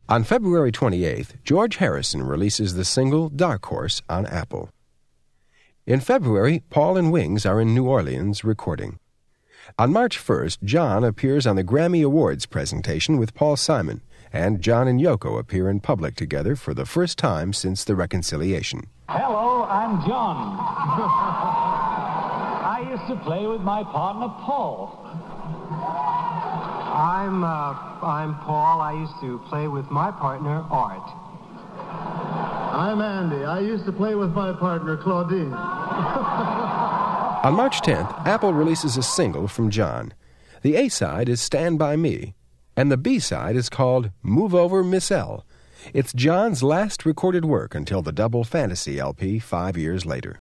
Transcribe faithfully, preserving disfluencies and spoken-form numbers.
On February twenty-eighth, George Harrison releases the single Dark Horse on Apple. In February, Paul and Wings are in New Orleans recording. On March first, John appears on the Grammy Awards presentation with Paul Simon, and John and Yoko appear in public together for the first time since the reconciliation. Hello, I'm John. I used to play with my partner, Paul. I'm, uh, I'm Paul. I used to play with my partner, Art. I'm Andy. I used to play with my partner, Claudine. On March tenth, Apple releases a single from John. The A-side is Stand By Me, and the B-side is called Move Over Miss L. It's John's last recorded work until the Double Fantasy L P five years later.